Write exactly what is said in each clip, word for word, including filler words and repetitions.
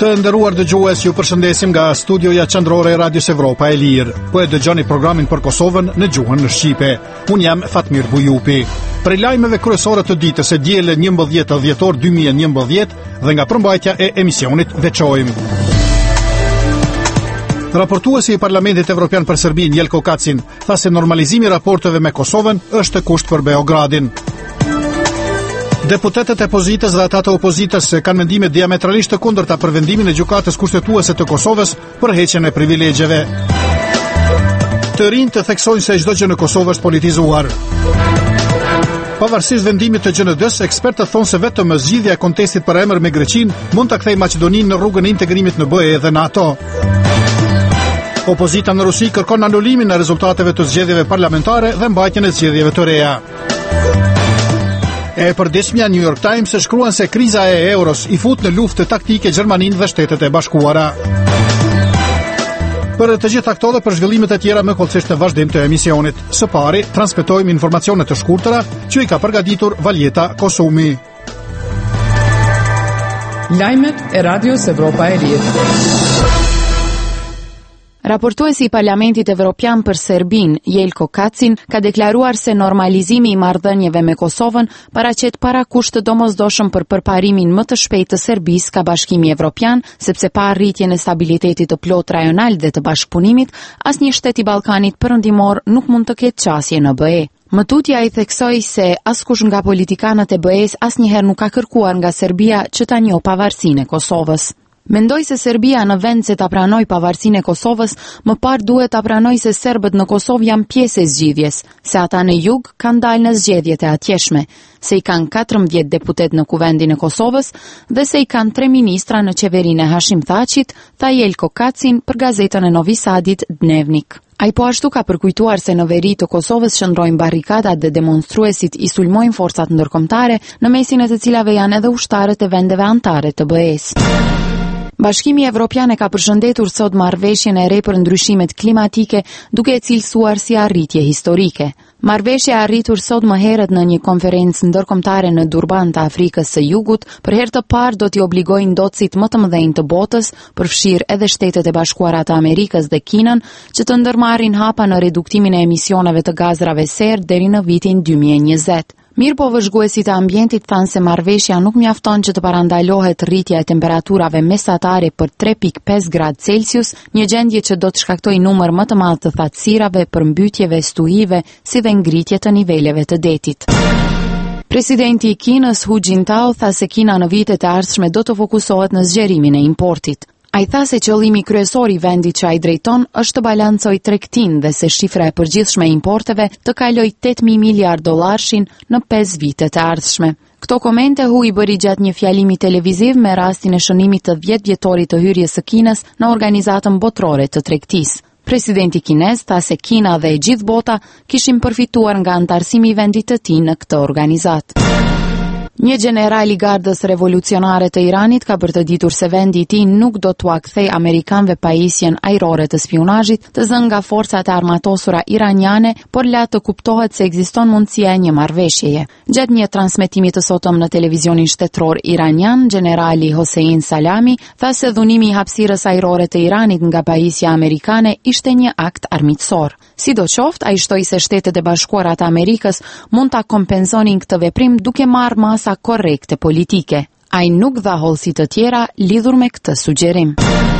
Të nderuar dëgjues, ju përshëndesim nga studioja qendrore e Radios Evropa e Lirë. Po e dëgjoni programin për Kosovën në gjuhën në shqipe. Unë jam Fatmir Bujupi. Për lajmeve kryesore të ditës së diel njëmbëdhjetë dhjetor dy mijë e njëmbëdhjetë dhe nga përmbajtja e emisionit veçojmë. Raportuesi i Parlamentit Evropian për Serbinë, Jelko Kacin, tha se normalizimi i raporteve me Kosovën është kusht për Beogradin. Deputetët e pozitës dhe ata të opozitës kanë mendime diametralisht të kundërta për vendimin e gjykatës kushtetuese të Kosovës për heqjen e privilegjeve. Të rinj të theksojnë se çdo gjë në Kosovë është politizuar. Pavarësisht vendimit të G N D-s, ekspertët thonë se vetëm zgjidhja e kontestit për emër me Greqinë mund ta kthejë Maqedoninë në rrugën e integrimit në B E dhe NATO. Opozita në Rusi kërkon anulimin e rezultateve të zgjedhjeve parlamentare dhe mbajtjen e zgjedhjeve të reja. E përditshmja New York Times e shkruan se kriza e euros i fut në luftë taktike Gjermaninë dhe Shtetet e Bashkuara. Për të gjitha këto dhe për zhvillimet e tjera më kollësisht në vazhdim të emisionit. Së pari, transmetojmë informacione të shkurtëra që i ka përgatitur Valjeta Kosumi. Lajmet e Radios Evropa e Lirë. Raportuesi i Parlamentit Evropian për Serbinë, Jelko Kacin, ka deklaruar se normalizimi i marrëdhënieve me Kosovën paraqet parakusht të domosdoshëm për përparimin më të shpejtë të Serbisë ka Bashkimi Evropian, sepse pa arritjen e stabilitetit të plot rajonal dhe të bashkëpunimit, asnjë shtet i Ballkanit Perëndimor nuk mund të ketë qasje në B E. Më tutja i theksoi se askush nga politikanët e B E-s asnjëherë nuk ka kërkuar nga Serbia që ta njohë pavarësinë e Kosovës. Mendoj se Serbia në vend se ta pranoj pavarësinë e Kosovës, më parë duhet ta pranoj se serbët në Kosovë janë pjesë e zgjidhjes, se ata në jug kanë dalë në zgjedhjet e atjeshme, se i kanë katërmbëdhjetë deputet në kuvendin e Kosovës dhe se i kanë tre ministra në qeverinë e Hashim Thaqit, tha Jelko Kacin për gazetën e Novi Sadit Dnevnik. Ai po ashtu ka përkujtuar se në veri të Kosovës shndrojnë barrikadat dhe demonstruesit i sulmojnë forcat ndërkombëtare, në mesin e të cilave janë edhe ushtarët e vendeve anëtare të B E-s. Bashkimi Evropian e ka përshëndetur sot marrëveshjen e re për ndryshimet klimatike, duke e cilësuar si arritje historike. Marrëveshja e arritur sot më herët në një konferencë ndërkombëtare në Durban të Afrikës së Jugut, për herë të parë do t'i obligojë ndotësit më të mëdhenj të botës, përfshirë edhe Shtetet e Bashkuara të Amerikës dhe Kinën, që të ndërmarrin hapa në reduktimin e emisioneve të gazrave serë deri në vitin dy mijë e njëzet. Mirë po vëzhguesit e ambientit thanë se marrëveshja nuk mjafton që të parandalohet rritja e temperaturave mesatare për tre pikë pesë gradë Celsius, një gjendje që do të shkaktojë numër më të madh të thatësirave, përmbytjeve, stuhive, si dhe ngritje të niveleve të detit. Presidenti i Kinës Hu Jintao tha se Kina në vitet e ardhshme do të fokusohet në zgjerimin e importit. Ai tha se qëllimi kryesor i vendit që ai drejton është të balancojë tregtinë dhe se shifra e përgjithshme e importeve të kalojë tetë mijë miliardë dollarshin në pesë vitet e ardhshme. Këto komente Hu i bëri gjatë një fjalimi televiziv me rastin e shënimit të dhjetë vjetorit të hyrjes së Kinës në organizatën botërore të tregtisë. Presidenti kinez tha se Kina dhe e gjithë bota kishin përfituar nga antarësimi i vendit të tij në këtë organizatë. Një general i gardës revolucionare të Iranit ka bërtëditur se vendi i tij nuk do t'ua kthej amerikanëve pajisjen ajrore të spionazhit të zënë nga forcat e armatosura iraniane, por la të kuptohet se ekziston mundësia e një marrëveshjeje. Gjatë një transmetimi të sotëm në televizionin shtetëror iranian, generali Hossein Salami tha se dhunimi i hapësirës ajrore të Iranit nga pajisja amerikane ishte një akt armiqësor. Sidoqoftë, ai shtoi se Shtetet e Bashkuara të Amerikës mund ta kompenzonin këtë veprim duke marrë masa korrekte politike. Ai nuk dha hollësi të tjera lidhur me këtë sugjerim.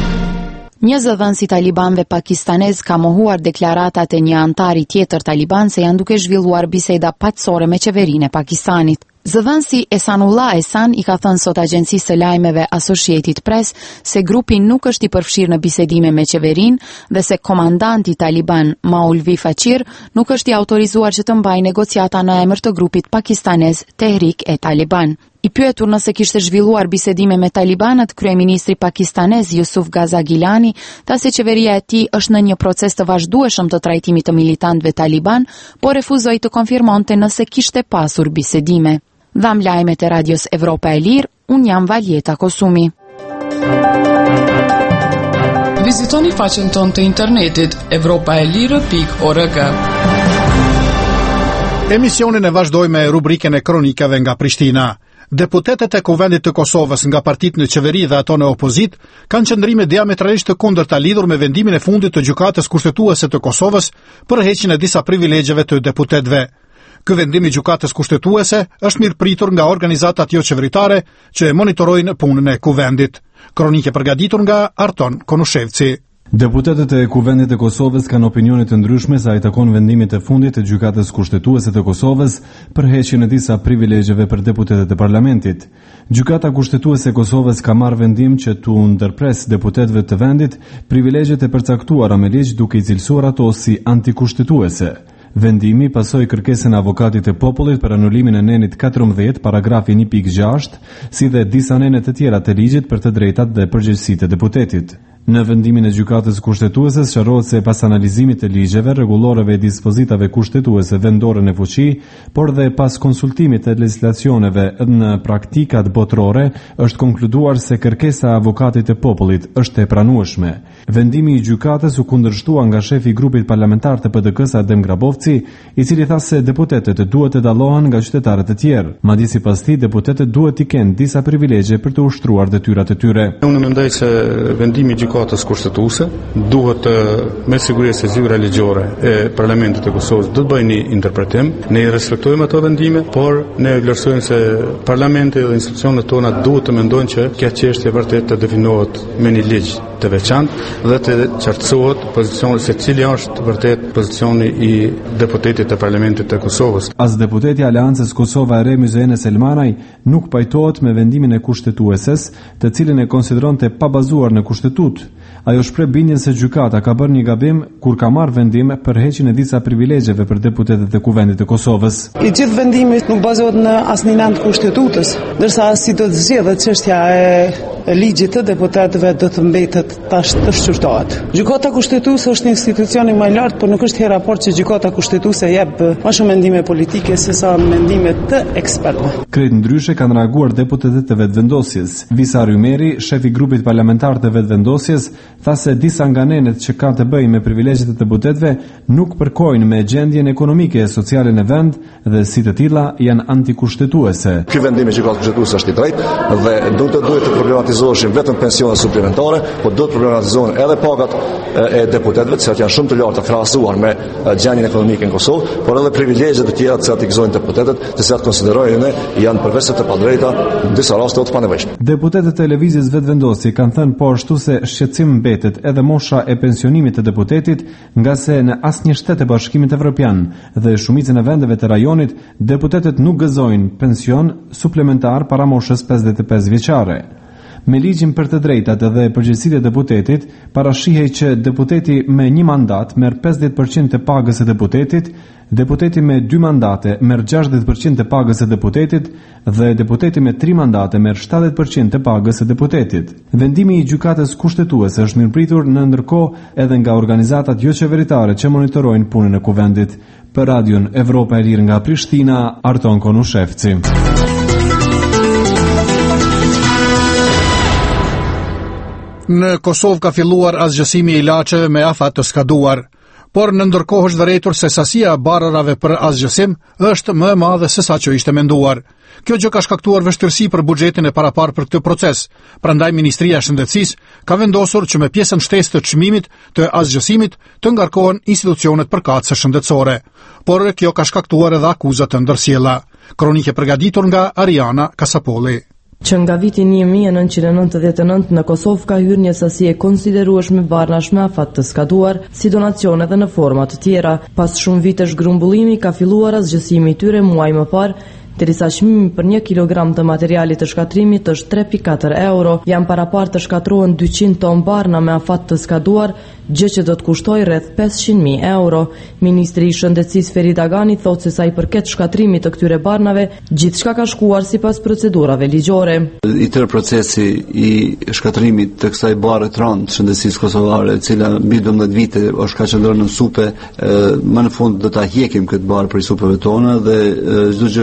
Një zëdhënës i talibanëve pakistanez ka mohuar deklaratat e një antari tjetër taliban se janë duke zhvilluar biseda paqësore me qeverinë e Pakistanit. Zëdhënësi Esanullah Esan i ka thënë sot agjencisë së lajmeve Associated Press se grupi nuk është i përfshirë në bisedime me qeverinë dhe se komandanti taliban Maulvi Faqir nuk është i autorizuar që të mbajë negociata në emër të grupit pakistanez Tehrik e Taliban. I pyetur nëse kishte zhvilluar bisedime me talibanët, kryeministri pakistanez Yusuf Gaza Gilani tha se qeveria e tij është në një proces të vazhdueshëm të trajtimit të militantëve taliban, por refuzoi të konfirmonte nëse kishte pasur bisedime. Dham lajmet e Radios Evropa e Lirë, unë jam Valjeta Kosumi. Vizitoni faqen tonë të internetit evropa e lirë pikë org. Emisionin e vazhdoj me rubrikën e kronikave nga Prishtina. Deputetet e Kuvendit të Kosovës nga partitë në qeveri dhe ato në opozit kanë qëndrime diametralisht të kundërta lidhur me vendimin e fundit të Gjykatës Kushtetuese të Kosovës për heqjen e disa privilegjeve të deputetëve. Ky vendim i Gjykatës Kushtetuese është mirëpritur nga organizatat jo qeveritare që e monitorojnë punën e Kuvendit. Kronike përgatitur nga Arton Konushevci. Deputetët e Kuvendit të Kosovës kanë opinione të ndryshme sa i takon vendimit të fundit të Gjykatës Kushtetuese të Kosovës për heqjen e disa privilegjeve për deputetët e parlamentit. Gjykata Kushtetuese e Kosovës ka marrë vendim që t'u ndërpres deputetëve të vendit privilegjet e përcaktuara me ligj duke i cilësuar ato si antikushtetuese. Vendimi pasoi kërkesën e avokatit të popullit për anulimin e nenit katërmbëdhjetë paragrafi një pikë gjashtë, si dhe disa nene të tjera të ligjit për të drejtat dhe përgjegjësitë e deputetit. Në vendimin e Gjykatës Kushtetuese sqarohet se pas analizimit të ligjeve, rregulloreve e dispozitave kushtetuese vendore në fuqi, por dhe pas konsultimit të legjislacioneve në praktikat botërore, është konkluduar se kërkesa e avokatit të popullit është e pranueshme. Vendimi i gjykatës u kundërshtua nga shefi i grupit parlamentar të P D K-s Adem Grabovci, i cili tha se deputetët duhet të dallohen nga qytetarët e tjerë. Madje sipas tij, deputetët duhet të kenë disa privilegje për të ushtruar detyrat e tyre. Unë mendoj se vendimi i Gjykatës Kushtetuese duhet të, me siguri se zyra ligjore e Parlamentit të Kosovës do të bëjnë një interpretim. Ne i respektojmë ato vendime, por ne vlerësojmë se Parlamenti dhe institucionet tona duhet të mendojnë që kjo çështje vërtet të definohet me një ligj të veçantë dhe të qartësohet pozicioni se cili është vërtet pozicioni i deputetit të Parlamentit të Kosovës. As deputeti i Aleancës Kosova e Re Myzeene Selmanaj nuk pajtohet me vendimin e kushtetueses, të cilin e konsideronte pa bazuar në kushtetut. Ajo shpreh bindjen se gjykata ka bërë një gabim kur ka marrë vendim për heqjen e disa privilegjeve për deputetët e Kuvendit të Kosovës. I gjithë vendimi nuk bazohet në asnjë anë të kushtetutës, ndërsa si do të zgjedhet çështja e ligjit të deputetëve do të mbetet tash të shqyrtohet. Gjykata kushtetuese është institucioni më i lartë, por nuk është her raport që gjykata kushtetuese jep më shumë mendime politike sesa mendime të ekspertëve. Krejt ndryshe kanë reaguar deputetët të vetëvendosjes. Visar Ymeri, shefi i grupit parlamentar të vetëvendosjes, tha se disa nga nenet që kanë të bëjnë me privilegjet e deputetëve nuk përkojnë me gjendjen ekonomike e sociale në vend dhe si të tilla janë antikushtetuese. Ky vendim i gjykatës kushtetuese është i drejtë dhe duhet të duhet të problematizoheshin vetëm pensionet suplementare, por duhet të problematizohen edhe pagat e deputetëve, që janë shumë të larta krahasuar me gjendjen ekonomike në Kosovë, por edhe privilegjet e tjera që i gëzojnë deputetët, të cilat konsiderojnë janë përveç të padrejta, në disa raste të panevojshme. Deputetët e televizijës vetëvendosje kanë thënë po ashtu se shqetësim mbetet edhe mosha e pensionimit të deputetit, nga se në asnjë shtet e Bashkimit Evropian dhe shumicën e vendeve të rajonit, deputetët nuk gëzojnë pension suplementar para moshës pesëdhjetë e pesë vjeçare. Me ligjin për të drejtat dhe përgjegjësitë e deputetit, parashihej që deputeti me një mandat merr pesëdhjetë përqind të pagës së deputetit, deputeti me dy mandate merr gjashtëdhjetë përqind të pagës së deputetit dhe deputeti me tri mandate merr shtatëdhjetë përqind të pagës së deputetit. Vendimi i gjykatës kushtetuese është mirëpritur në ndërkohë edhe nga organizatat jo qeveritare që monitorojnë punën e Kuvendit. Për Radion Evropa e Lirë nga Prishtina, Arton Konushevci. Në Kosovë ka filluar asgjësimi i ilaçeve me afat të skaduar, por në ndërkohë është vërejtur se sasia e barrave për asgjësim është më e madhe se sa që ishte menduar. Kjo gjë ka shkaktuar vështirësi për buxhetin e paraparë për këtë proces. Prandaj Ministria e Shëndetësisë ka vendosur që me pjesën shtesë të çmimit të asgjësimit të ngarkohen institucionet përkatëse shëndetësore. Por kjo ka shkaktuar edhe akuza të ndërsjella. Kronike përgatitur nga Ariana Kasapolli. Që nga viti një mijë e nëntëqind e nëntëdhjetë e nëntë në Kosovë ka hyrë një sasi e konsiderueshme barnash me afat të skaduar, si donacione dhe në forma të tjera. Pas shumë vitesh grumbullimi ka filluar asgjësimi i tyre muaj më parë, derisa çmimi për një kilogram të materialit të shkatrimit është tre pikë katër euro, janë paraparë të shkatrohen dyqind ton barna me afat të skaduar, gjë që do të kushtoj rreth pesëqind mijë euro. Ministri i Shëndetësisë Ferit Agani thotë se sa i përket shkatrimit të këtyre barnave, gjithçka ka shkuar sipas procedurave ligjore. I tërë procesi i shkatrimit të kësaj barre të rëndë të shëndetësisë kosovare, e cila mbi dymbëdhjetë vite është ka qëndruar në supe, më në fund do ta hjekëm këtë barë për supeve tona dhe çdo gjë ka shkuar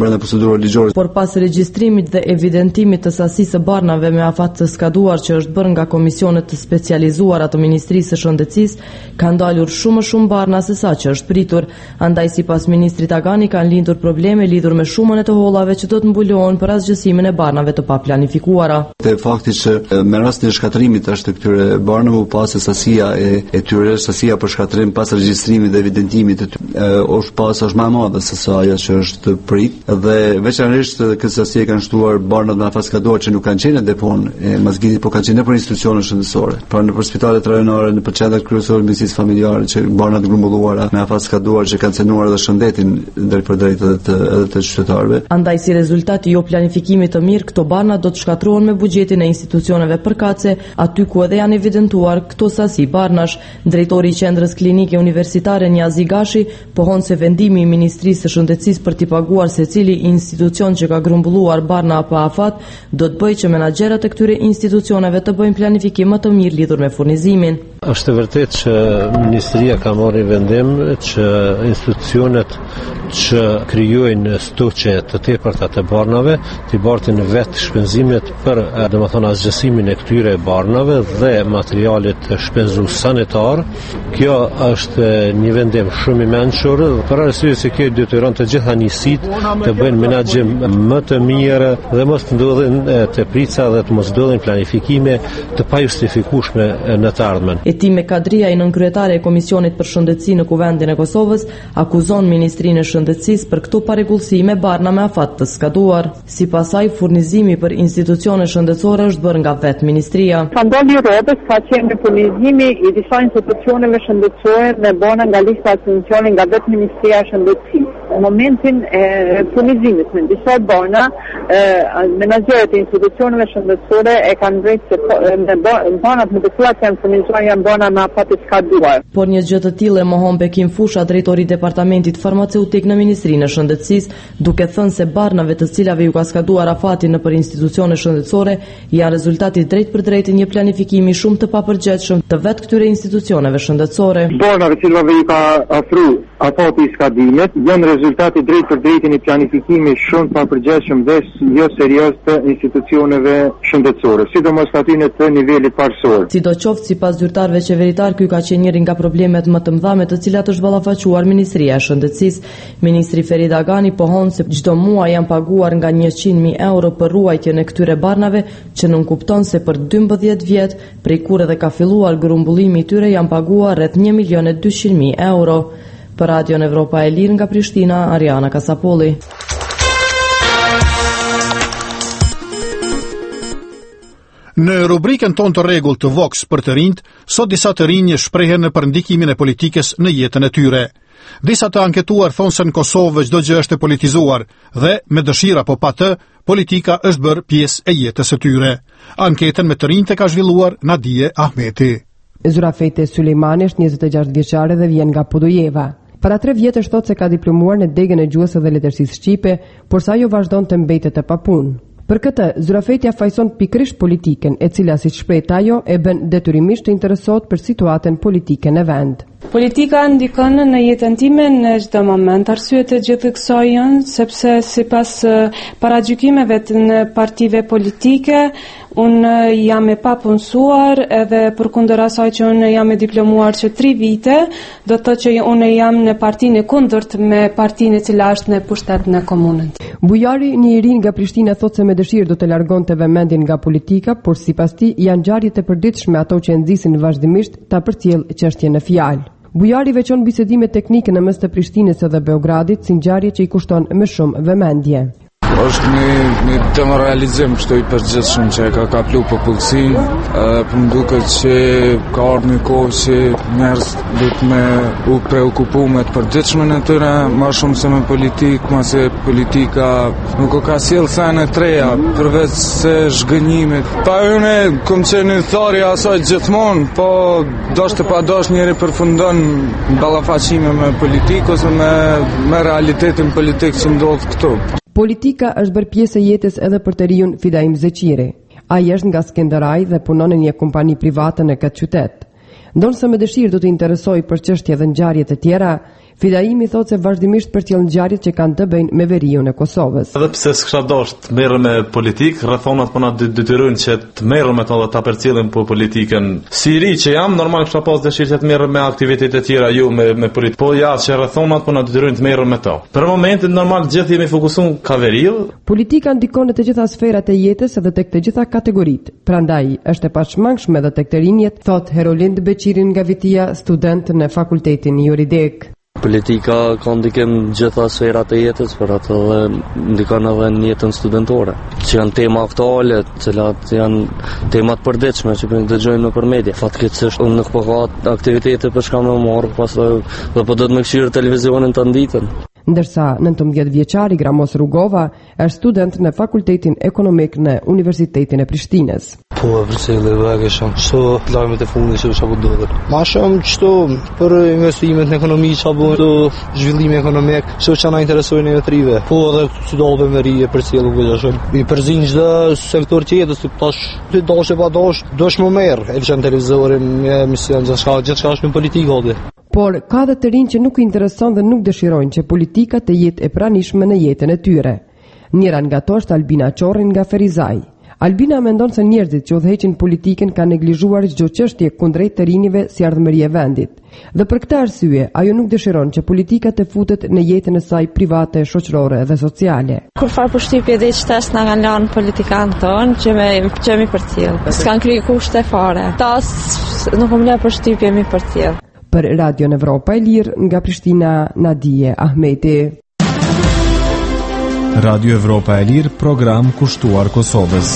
brenda procedurave ligjore. Por pas regjistrimit dhe evidentimit të sasisë së barnave me afat të skaduar që është bërë nga komisionet të specializuara të Ministrisë së Shëndetësisë, ka ndalur shumë më shumë barna se sa që është pritur. Andaj sipas ministrit Agani kanë lindur probleme lidhur me shumën e të hollave që do të mbulohen për asgjësimin e barnave të paplanifikuara. Te fakti që me rastin e shkatërimit është të këtyre barnave u pas sasia e, e tyre, sasia për shkatërim pas regjistrimit dhe evidentimit të tyre është pas është më e madhe se sa ajo që është prit, dhe veçanërisht këtë sasi e kanë shtuar barnat me afat skaduar që nuk kanë qenë në depon e mazgitit, por kanë qenë nëpër institucione shëndetësore. Pra nëpër spitalet rajonale, nëpër qendrat kryesore mjedisit familjare që barnat grumbulluara me afat skaduar që kanë cenuar edhe shëndetin drejt për drejt edhe të, edhe të qytetarëve. Andaj si rezultat i jo planifikimit të mirë, këto barna do të shkatërrohen me buxhetin e institucioneve përkatëse, aty ku edhe janë evidentuar këto sasi barnash. Drejtori i qendrës klinike universitare Niazi Gashi pohon se vendimi i Ministrisë së Shëndetësisë për t'i paguar secili institucion që ka grumbulluar barna apo afat do të bëjë që menaxherët e këtyre institucioneve të bëjnë planifikim më të mirë lidhur me furnizimin. Është e vërtetë që Ministria ka marrë vendim që institucionet që krijojnë stoqe të tepërta të barnave t'i bartin vetë shpenzimet për domethënë asgjësimin e këtyre barnave dhe materialet shpenzues sanitar. Kjo është një vendim shumë i mençur për arsye se kjo detyron të gjitha njësitë të bëjnë menaxhim më të mirë dhe mos të ndodhin të prica dhe të mos ndodhin planifikime të pajustifikueshme në të ardhmen. Etime Kadria, i nënkryetare e Komisionit për Shëndetësi në Kuvendin e Kosovës, akuzon Ministrinë e Shëndetësisë për këto parregullsi me barna me afat të skaduar. Sipas saj, furnizimi për institucione shëndetësore është bërë nga vetë ministria. Skandali rrobës ka qenë furnizimi i disa institucioneve shëndetësore me bona nga lista e funksionit nga vetë Ministria e Shëndetësisë. Në momentin e furnizimit me disa barna, menaxherët e institucioneve shëndetësore e kanë drejtë se me banat me të cilat janë furnizuar janë bana me afat të skaduar. Por një gjë të tillë e mohon Bekim Fusha, drejtori i departamentit farmaceutik në Ministrinë e Shëndetësisë, duke thënë se barnave të cilave ju ka skaduar afati nëpër institucione shëndetësore janë rezultati drejt për drejt i një planifikimi shumë të papërgjegjshëm të vetë këtyre institucioneve shëndetësore. Barnave të cilave ju ka afruar afati i skadimit janë rezultati drejt për drejt i një planifikimi shumë të papërgjegjshëm dhe jo serioz të institucioneve shëndetësore, sidomos aty në të nivelit parësor. Sidoqoftë, sipas zyrtarëve qeveritar, ky ka qenë njëri nga problemet më të mëdha me të cilat është ballafaquar Ministria e Shëndetësisë. Ministri Ferit Agani pohon se çdo muaj janë paguar nga njëqind mijë euro për ruajtjen e këtyre barnave, që nuk kupton se për dymbëdhjetë vjet, prej kur edhe ka filluar grumbullimi i tyre, janë paguar rreth një milion e dyqind mijë euro. Për Radion Evropa e Lirë nga Prishtina, Ariana Kasapolli. Në rubrikën tonë të rregull të Vox për të rinjt, sot disa të rinj shprehen për ndikimin e politikës në jetën e tyre. Disa të anketuar thonë se në Kosovë çdo gjë është e politizuar dhe me dëshira apo pa të, politika është bërë pjesë e jetës së tyre. Anketën me të rinjt e ka zhvilluar Nadije Ahmeti. Zurafete Sulejmani është njëzet e gjashtë vjeçare dhe vjen nga Podujeva. Para tre vjetësh thotë se ka diplomuar në degën e gjuhës dhe letërsisë shqipe, por sa ajo vazhdon të mbetet e papunë. Për këtë, Zurafeti fajson pikërisht politikën, e cila si shpreh ajo e bën detyrimisht të interesohet për situatën politike në vend. Politika ndikon në jetën time në çdo moment. Arsyet e gjithë kësaj janë sepse sipas paragjykimeve të partive politike, unë jam e papunësuar edhe përkundër asaj që unë jam e diplomuar që tri vite, do të thotë që unë jam në partinë e kundërt me partinë e cila është në pushtet në komunën. Bujari, një i ri nga Prishtina, thotë se me dëshirë do të largonte vëmendjen nga politika, por sipas tij janë ngjarjet e përditshme ato që nxisin vazhdimisht ta përcjell çështjen në fjalë. Bujari veçon bisedime teknike në mes të Prishtinës dhe Beogradit si ngjarje që i kushton më shumë vëmendje. Është një, një demoralizim kështu i përgjithshëm që e ka kaplu popullsinë, për më duket që ka ardhur një kohë që njerëz duhet me u preokupu me të përditshmën e tyre, më shumë se me politikë, ma se politika nuk o ka sjellë sene treja, përveç se zhgënjimit. Pa unë kom qenë i thari asaj gjithmonë, po doshte pa dosh njeri përfundon ballafaqime me politikë ose me, me realitetin politik që ndodh këtu. Politika është bërë pjesë e jetës edhe për të riun Fidaim Zeqiri. Ai është nga Skenderaj dhe punon në një kompani private në këtë qytet. Ndonë se me dëshirë do të interesoj për çështje dhe ngjarje të tjera, Fidaimi thot se vazhdimisht përcjell ngjarjet që kanë të bëjnë me veriun e Kosovës. Edhe pse s'kisha dashur të merrem me politikë, rrethonat po na detyrojnë që të merrem me to dhe ta përcjellim po politikën. Si ri që jam, normal kisha pas dëshirë të merrem me aktivitete të tjera, jo me me politikë. Po ja, që rrethonat po na detyrojnë të merrem me to. Për momentin normal gjithë jemi fokusuar ka veriu. Politika ndikon në të gjitha sferat e jetës edhe tek të gjitha kategoritë. Prandaj është e pashmangshme edhe tek të rinjt, thot Herolind Beqirin nga Vitia, student në Fakultetin Juridik. Politika ka ndikim gjitha sferat e jetës, për atë dhe ndikon edhe në jetën studentore, që janë tema aktuale, cilat janë temat përditshme që po dëgjojmë nëpër media. Fatkeqësisht unë nuk po ka aktivitete për shka më marr, pastaj dhe po do të më këshirë televizionin të ditën. Ndërsa nëntëmbëdhjetë vjeçari Gramos Rugova është student në Fakultetin Ekonomik në Universitetin e Prishtinës. Po, vërcëllë e vëgë shumë, që lajmet e fundit që që po dodër. Ma shumë qëto për investimet në ekonomi që po do zhvillimi ekonomik, që që na interesojnë e trive. Po, edhe që dalëve me rije për cilë vëgë shumë. I përzin gjithë sektor tjetës, të tash, të dash e pa dash, dosh më merë, e që në televizorin, me emision, gjithë shka është me politikë hodi. Por ka dhe të rinj që nuk intereson dhe nuk dëshirojnë që politika të jetë e pranishme në jetën e tyre. Njëra nga to është Albina Qorrin nga Ferizaj. Albina mendon se njerëzit që udhëheqin politikën kanë neglizhuar çdo çështje kundrejt të rinjve si ardhmëri e vendit. Dhe për këtë arsye, ajo nuk dëshiron që politika të futet në jetën e saj private, shoqërore dhe sociale. Kur fal përshtypje dhe çfarë na kanë lënë politikanë tonë që me që mi përcjell. S'kan kriju kushte fare. Tas nuk më lë përshtypje mi përcjell. Për Radio Evropa e Lirë nga Prishtina, Nadije Ahmeti. Radio Evropa e Lirë, program kushtuar Kosovës.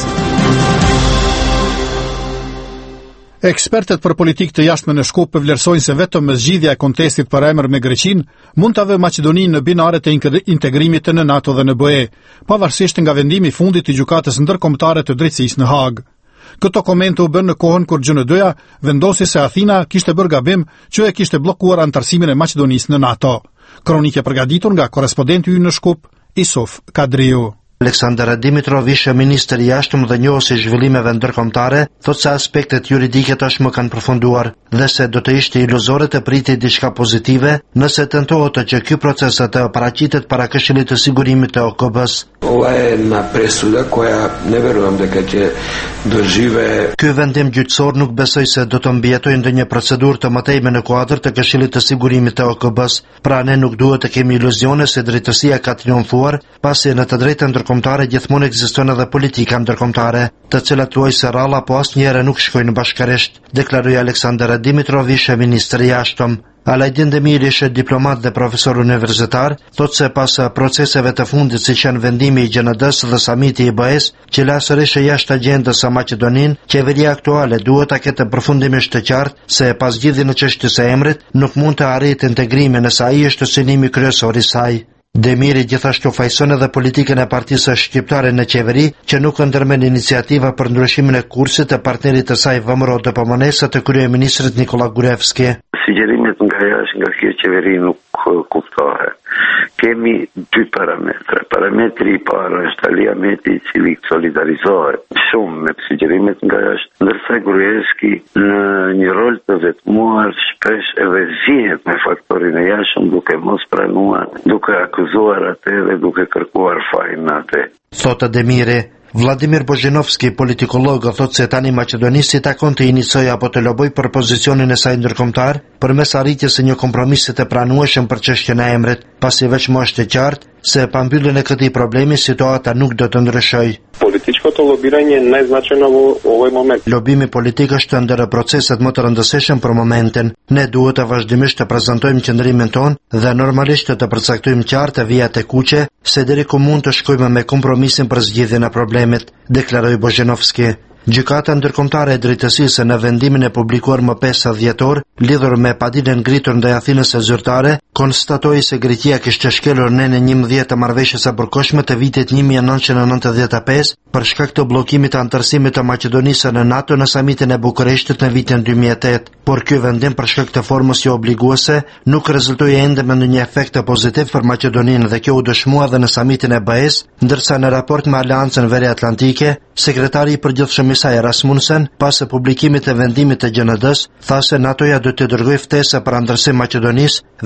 Ekspertet për politikë të jashtme në Shkup vlerësojnë se vetëm zgjidhja e kontestit për emër me Greqinë mund ta vë Maqedoninë në binare të integrimit në NATO dhe në B E, pavarësisht nga vendimi i fundit i gjykatës ndërkombëtare të drejtësisë në Hag. Këto komente u bën në kohën kur G N D-ja vendosi se Athina kishte bërë gabim që e kishte bllokuar antarësimin e Maqedonisë në NATO. Kronikë e përgatitur nga korrespondenti ynë në Shkup, Isuf Kadriu. Aleksandar Dimitrov, ishte ministër i jashtëm dhe njohës i zhvillimeve ndërkombëtare, thotë se aspektet juridike tashmë kanë përfunduar dhe se do të ishte iluzore të pritej diçka pozitive nëse tentohet që ky proces të paraqitet para Këshillit të Sigurimit të O K B-s. Ova je jedna presuda koja ne verujem da će dožive. Ky vendim gjyqësor nuk besoj se do të mbijetojë ndonjë procedurë të mëtejme në kuadër të Këshillit të Sigurimit të O K B-s. Pra ne nuk duhet të kemi iluzione se drejtësia ka triumfuar, pasi në të drejtën ndërkombëtare gjithmonë ekziston edhe politika ndërkombëtare, të cilat luajnë se ralla po asnjëherë nuk shkojnë bashkërisht, deklaroi Aleksandar Dimitrov, ishte ministër i jashtëm. Alajdin Demir, ishte diplomat dhe profesor universitar, thotë se pas proceseve të fundit si që në vendimi i G N D-s dhe samiti i B E-s, që la sërish jashtë agjendës së Maqedoninë, qeveria aktuale duhet ta ketë përfundimisht të qartë se pas gjithë në çështjes së emrit nuk mund të arrijë integrimin nëse ai është synimi kryesor i saj. Demiri gjithashtu fajson edhe politikën e partisë shqiptare në qeveri, që nuk ndërmen iniciativa për ndryshimin e kursit të partnerit të saj V M R O D P M N-s të kryeministrit Nikola Gurevski. Sugjerimet nga jashtë nga kjo qeveri nuk kuptohet. Kemi dy parametra. Parametri i parë është aliameti i cili solidarizohet shumë me sugjerimet nga jashtë, ndërsa Gruevski në një rol të vetmuar shpesh edhe zihet me faktorin e jashtëm duke mos pranuar, duke akuzuar atë dhe duke kërkuar fajin atë. Thotë Demiri. Vladimir Bozhinovski, politikolog, thotë se tani Maqedonisë si takon të inicojë apo të loboj për pozicionin e saj ndërkombëtar, përmes arritjes së një kompromisi të pranueshëm për çështjen e emrit, pasi veç më është e qartë se pa mbylljen e këtij problemi situata nuk do të ndryshojë. Političko lobiranje je najznačajnije u ovaj moment. Lobimi politik është ndër proceset më të rëndësishëm për momentin. Ne duhet të vazhdimisht të prezantojmë qëndrimin ton dhe normalisht të përcaktojmë qartë vijat e kuqe se deri ku mund të shkojmë me kompromisin për zgjidhjen e problemit, deklaroi Bozhinovski. Gjykata ndërkombëtare e drejtësisë në vendimin e publikuar më pesë dhjetor, lidhur me padinën ngritur ndaj Athinës së zyrtare, konstatoi se Greqia kishte shkelur në njëmbëdhjetë të marrëveshjes së përkohshme të vitit një mijë e nëntëqind e nëntëdhjetë e pesë për shkak të bllokimit të antarësimit të Maqedonisë në NATO në samitin e Bukureshtit në vitin dy mijë e tetë, por ky vendim për shkak të formës jo obliguese nuk rezultoi ende me ndonjë efekt pozitiv për Maqedoninë dhe kjo u dëshmua edhe në samitin e B E-s, ndërsa në raport me Aleancën Veriatlantike, sekretari i përgjithshëm i saj Rasmussen, pas publikimit të vendimit të G N D-s, tha se NATO-ja do të dërgojë ftesë për antarësim Maqedonisë vetëm pas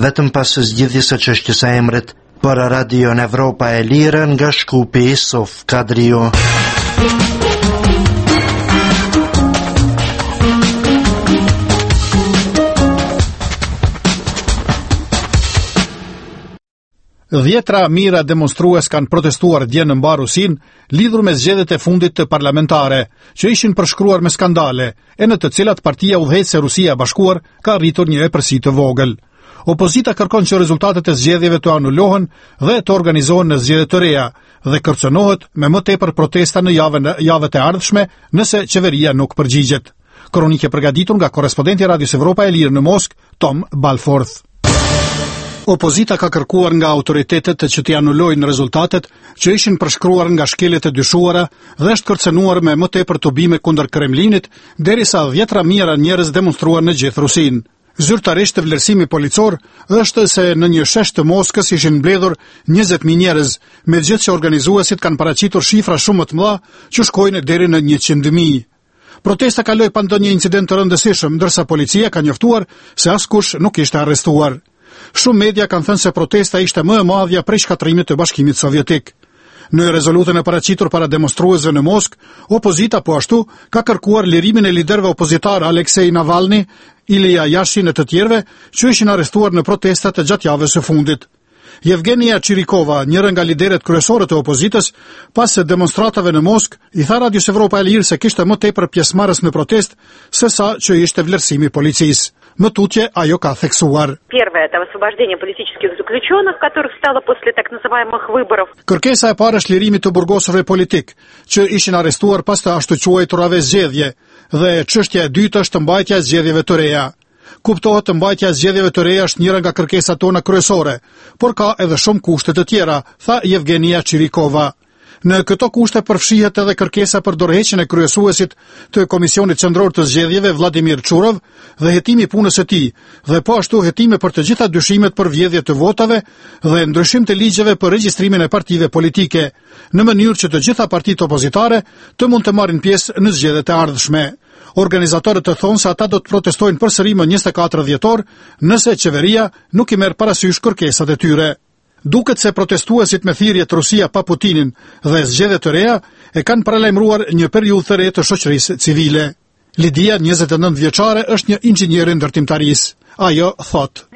pas zgjedhjes së çështjes së emrit. Për Radion Evropa e Lirë nga Shkupi, Sof Kadrio. Dhjetra mira demonstrues kanë protestuar dje në mbar Rusin lidhur me zgjedhjet e fundit të parlamentare, që ishin përshkruar me skandale, e në të cilat partia udhëheqëse Rusia e Bashkuar ka arritur një epërsi të vogël. Opozita kërkon që rezultatet e zgjedhjeve të anulohen dhe të organizohen në zgjedhje të reja dhe kërcënohet me më tepër protesta në javën, javët e ardhshme nëse qeveria nuk përgjigjet. Kronikë e përgatitur nga korrespondenti Radios Evropa e Lirë në Moskë, Tom Balforth. Opozita ka kërkuar nga autoritetet që t'i anullojnë rezultatet që ishin përshkruar nga shkeljet e dyshuara dhe është kërcënuar me më tepër tubime kundër Kremlinit, derisa dhjetra mijëra njerëz demonstruan në gjithë Rusinë. Zyrtarisht të vlerësimi policor është se në një shesh të Moskës ishin mbledhur njëzet mijë njerëz, megjithëse që organizuesit kanë paraqitur shifra shumë më të mëdha që shkojnë deri në njëqind mijë. Protesta kaloi pa ndonjë incident të rëndësishëm, ndërsa policia ka njoftuar se askush nuk ishte arrestuar. Shumë media kanë thënë se protesta ishte më e madhja prej shkatrimit të Bashkimit Sovjetik. Në rezolutën e paraqitur para demonstruesve në Moskë, opozita po ashtu ka kërkuar lirimin e liderëve opozitar Aleksej Navalny, Ilya Yashin e të tjerëve që ishin arrestuar në protestat e gjatë javës së fundit. Yevgenia Chirikova, njëra nga lideret kryesore të opozitës, pas së demonstratave në Moskë, i tha Radios Evropa e Lirë se kishte më tepër pjesëmarrës në protest se sa që ishte vlerësimi policisë. Më tutje ajo ka theksuar. Первое это освобождение политических заключенных, которых стало после так называемых выборов. Kërkesa e parë është lirimi të burgosëve politik, që ishin arrestuar pas të ashtu quajturave zgjedhje, dhe çështja e dytë është mbajtja e zgjedhjeve të reja. Kuptohet të mbajtja e zgjedhjeve të reja është njëra nga kërkesat tona kryesore, por ka edhe shumë kushte të tjera, tha Yevgenia Chirikova. Në këto kushte përfshihet edhe kërkesa për dorëheqjen e kryesuesit të Komisionit Qendror të Zgjedhjeve Vladimir Churov dhe hetimi punës së tij, dhe po ashtu hetime për të gjitha dyshimet për vjedhje të votave dhe ndryshim të ligjeve për regjistrimin e partive politike, në mënyrë që të gjitha partitë opozitare të mund të marrin pjesë në zgjedhjet e ardhshme. Organizatorët të thonë se ata do të protestojnë përsëri më njëzet e katër dhjetor nëse qeveria nuk i merr parasysh kërkesat e tyre. Duket se protestuesit me thirrje të Rusia pa Putinin dhe zgjedhje të reja e kanë paralajmëruar një periudhë të re të shoqërisë civile. Lidia, njëzet e nëntë vjeçare, është një inxhiniere ndërtimtarisë. Ajo thotë: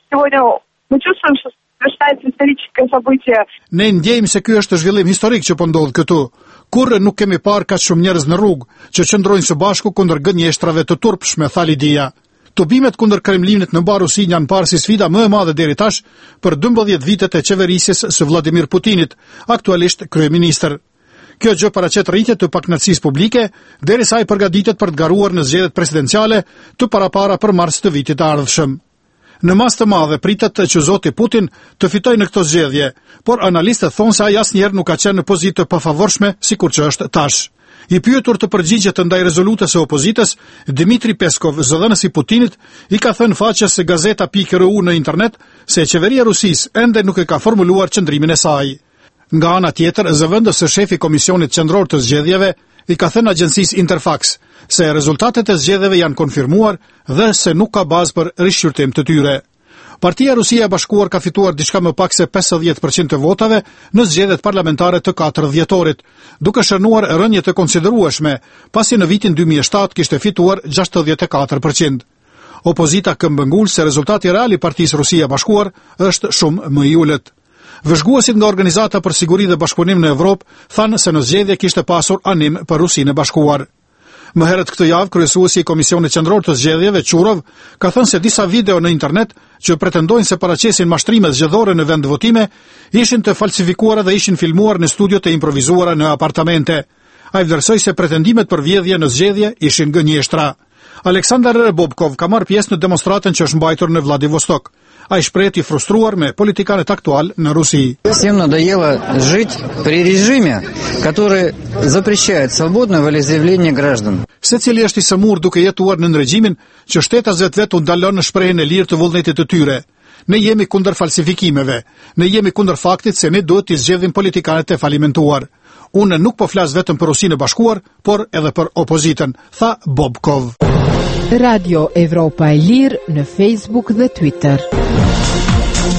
Ne ndjejmë se ky është zhvillim historik që po ndodh këtu. Kurrë nuk kemi parë kaq shumë njerëz në rrugë që qëndrojnë së bashku kundër gënjeshtrave të turpshme, tha Lidia. Tubimet kundër Kremlinit në mbar Rusi janë parë si sfida më e madhe deri tash për dymbëdhjetë vitet e qeverisjes së Vladimir Putinit, aktualisht kryeministër. Kjo gjë paraqet rritje të pakënaqësisë publike, derisa ai përgatitet për të garuar në zgjedhjet presidenciale të parapara për mars të vitit të ardhshëm. Në mas të madhe pritet që zoti Putin të fitojë në këto zgjedhje, por analistët thonë se ai asnjëherë nuk ka qenë në pozitë të pafavorshme sikur që është tash. I pyetur të përgjigjet të ndaj rezolutës së opozitës, Dmitri Peskov, zëdhënësi i Putinit, i ka thënë faqes së gazeta pikë r u në internet se qeveria e Rusisë ende nuk e ka formuluar qëndrimin e saj. Nga ana tjetër, zëvendës së shefi Komisionit Qendror të Zgjedhjeve i ka thënë agjencisë Interfax se rezultatet e zgjedhjeve janë konfirmuar dhe se nuk ka bazë për rishqyrtim të tyre. Partia Rusia e Bashkuar ka fituar diçka më pak se pesëdhjetë përqind të votave në zgjedhjet parlamentare të katër dhjetorit, duke shënuar rënje të konsiderueshme, pasi në vitin dy mijë e shtatë kishte fituar gjashtëdhjetë e katër përqind. Opozita këmbëngul se rezultati real i Partisë Rusia e Bashkuar është shumë më i ulët. Vëzhguesit nga Organizata për Siguri dhe Bashkëpunim në Evropë thanë se në zgjedhje kishte pasur anim për Rusinë e Bashkuar. Më herët këtë javë, kryesuesi i Komisionit Qendror të Zgjedhjeve, Churov, ka thënë se disa video në internet që pretendojnë se paraqesin mashtrime zgjedhore në vend votime ishin të falsifikuara dhe ishin filmuar në studio të improvisuara në apartamente. Ai vlerësoi se pretendimet për vjedhje në zgjedhje ishin gënjeshtra. Aleksandar Bobkov ka marrë pjesë në demonstratën që është mbajtur në Vladivostok. Ai shpreh i frustruar me politikanët aktual në Rusi. Всем надоело жить при режиме, который запрещает свободное волеизъявление граждан. Secili është i sëmur duke jetuar në regjimin që shtetat vetë u ndalon në shprehjen e lirë të vullnetit të tyre. Ne jemi kundër falsifikimeve. Ne jemi kundër faktit se ne duhet të zgjedhim politikanët e falimentuar. Unë nuk po flas vetëm për Rusinë e Bashkuar, por edhe për opozitën, tha Bobkov. Radio Evropa e Lirë në Facebook dhe Twitter.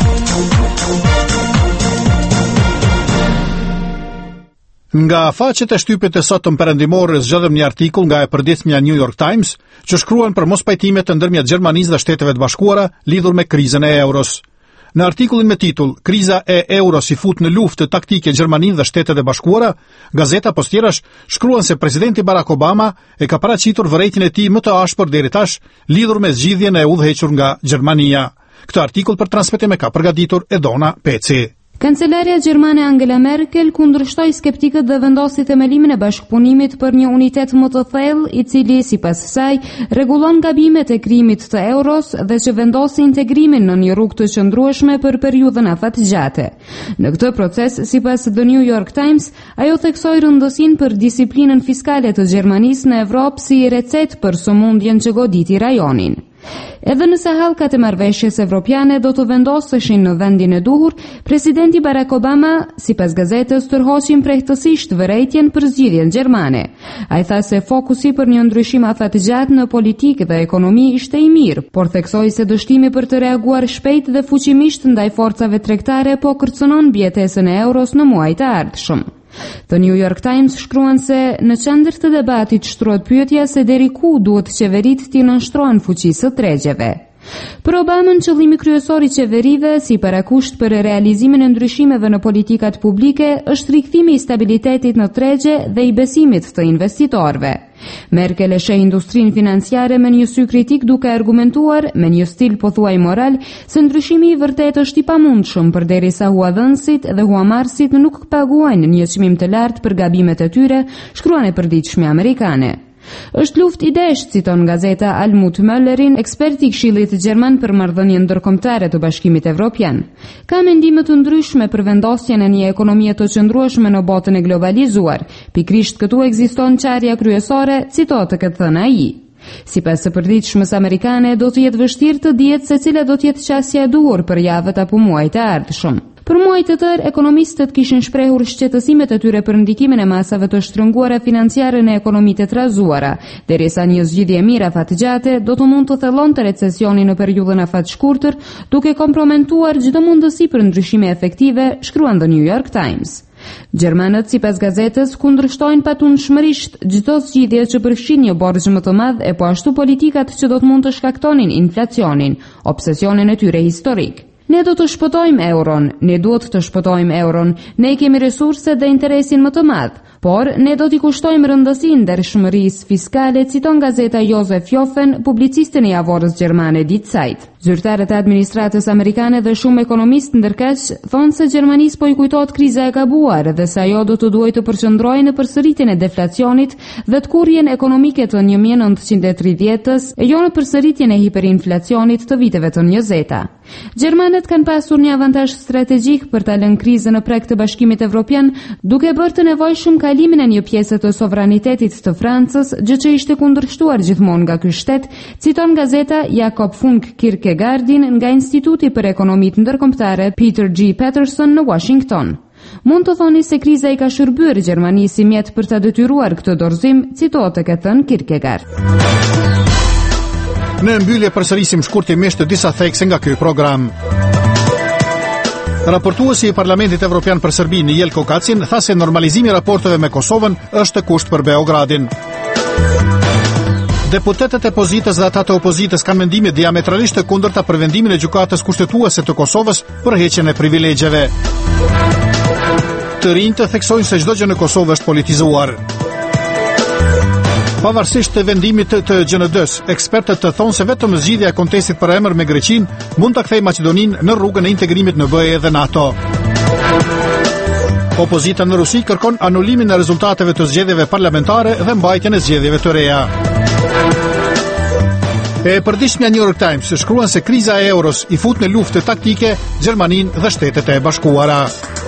Nga faqet e shtypit e sotëm perëndimore zgjedhëm një artikull nga e përditshmja New York Times që shkruan për mos pajtimet ndërmjet Gjermanisë dhe Shteteve të Bashkuara lidhur me krizën e euros. Në artikullin me titull Kriza e euros i fut në luftë taktike Gjermaninë dhe Shtetet e Bashkuara, gazeta postjerash shkruan se presidenti Barack Obama e ka paraqitur vërejtjen e tij më të ashpër deri tash lidhur me zgjidhjen e udhëhequr nga Gjermania. Këtë artikull për transmetim e ka përgatitur Edona Peci. Kancelaria gjermane Angela Merkel kundërshtoi skeptikët dhe vendosi themelimin e bashkëpunimit për një unitet më të thellë, i cili sipas saj rregullon gabimet e krijimit të euros dhe që vendosi integrimin në një rrugë të qëndrueshme për periudhën afatgjate. Në këtë proces, sipas The New York Times, ajo theksoi rëndësinë për disiplinën fiskale të Gjermanisë në Evropë si recetë për sëmundjen që goditi rajonin. Edhe nëse hallkat e marrëveshjes evropiane do të vendoseshin në vendin e duhur, presidenti Barack Obama, sipas gazetës, tërhoqin prehtësisht vërejtjen për zgjidhjen gjermane. Ai tha se fokusi për një ndryshim afatgjat në politikë dhe ekonomi ishte i mirë, por theksoi se dështimi për të reaguar shpejt dhe fuqimisht ndaj forcave tregtare po kërcënon mbijetesën e euros në muajt e ardhshëm. The New York Times shkruan se në qendër të debatit shtrohet pyetja se deri ku duhet qeveritë të nënshtrohen fuqisë së tregjeve. Për Obamën, qëllimi kryesor i qeverive si parakusht për realizimin e ndryshimeve në politikat publike është rikthimi i stabilitetit në tregje dhe i besimit të investitorëve. Merkel e sheh industrinë financiare me një sy kritik duke argumentuar me një stil pothuaj moral se ndryshimi i vërtet është i pamundshëm përderisa huadhënësit dhe huamarrësit nuk paguajnë një çmim të lartë për gabimet e tyre, shkruan e përditshme amerikane. Është luftë idesh, citon gazeta Almut Möllerin, eksperti i Këshillit Gjerman për marrëdhënien ndërkombëtare të Bashkimit Evropian. Ka mendime të ndryshme për vendosjen e një ekonomie të qëndrueshme në botën e globalizuar. Pikrisht këtu ekziston çarja kryesore, citohet këtë thënë ai. Sipas së përditshmës amerikane, do të jetë vështirë të dihet se cila do të jetë qasja e duhur për javët apo muajt e ardhshëm. Për muaj të tërë, ekonomistët kishin shprehur shqetësimet e tyre për ndikimin e masave të shtrënguara financiare në ekonomitë të trazuara, derisa një zgjidhje e mirë afatgjate do të mund të thellonte recesionin në periudhën afatshkurtër, duke komprometuar çdo mundësi për ndryshime efektive, shkruan The New York Times. Gjermanët, sipas gazetës, kundërshtojnë patundshmërisht çdo zgjidhje që përfshin një borxh më të madh e po ashtu politikat që do të mund të shkaktonin inflacionin, obsesionin e tyre historik. Ne do të shpëtojmë euron, ne duhet të shpëtojmë euron, ne kemi resurse dhe interesin më të madh, por ne do t'i kushtojmë rëndësinë ndershmërisë fiskale, citon gazeta Josef Joffen, publicistin e javorës gjermane Die Zeit. Zyrtarët e administratës amerikane dhe shumë ekonomistë ndërkaq thonë se Gjermanisë po i kujtohet kriza e gabuar dhe se ajo do të duhet të përqendrohej në përsëritjen e deflacionit dhe të kurrjen ekonomike të një mijë e nëntëqind e tridhjetës e jo në përsëritjen e hiperinflacionit të viteve të njëzeta. Gjermanët kanë pasur një avantazh strategjik për ta lënë krizën në prag të Bashkimit Evropian, duke bërë të nevojshëm kalimin e një pjese të sovranitetit të Francës, gjë që ishte kundërshtuar gjithmonë nga ky shtet, citon gazeta Jakob Funk Kierkegaardin nga Instituti për Ekonomitë Ndërkombëtare Peter G. Patterson në Washington. Mund të thoni se kriza i ka shërbyer Gjermanisë si mjet për ta detyruar këtë dorëzim, citohet e thënë Kierkegaard. Në mbyllje përsërisim shkurtimisht të disa thekse nga ky program. Raportuesi i Parlamentit Evropian për Serbinë, Jelko Kacin, tha se normalizimi i raporteve me Kosovën është kusht për Beogradin. Deputetët e pozitës dhe ata të opozitës kanë mendime diametralisht të kundërta për vendimin e gjykatës kushtetuese të Kosovës për heqjen e privilegjeve. Të rinjtë theksojnë se çdo gjë në Kosovë është politizuar. Pavarësisht të vendimit të G N D-s, ekspertët të thonë se vetëm zgjidhja e kontestit për emër me Greqinë mund ta kthejë Maqedoninë në rrugën e integrimit në B E dhe NATO. Opozita në Rusi kërkon anulimin e rezultateve të zgjedhjeve parlamentare dhe mbajtjen e zgjedhjeve të reja. E përditshmja New York Times shkruan se kriza e euros i fut në luftë taktike Gjermaninë dhe Shtetet e Bashkuara.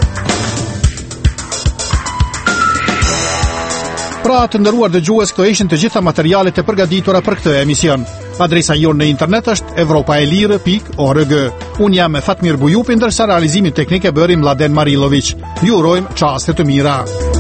Pra të nderuar dëgjues, këto ishin të gjitha materialet e përgatitura për këtë emision. Adresa jonë në internet është evropaelir pikë org. Unë jam Fatmir Bujupi, ndërsa realizimin teknik e bëri Mladen Marilović. Ju urojmë çaste të mira.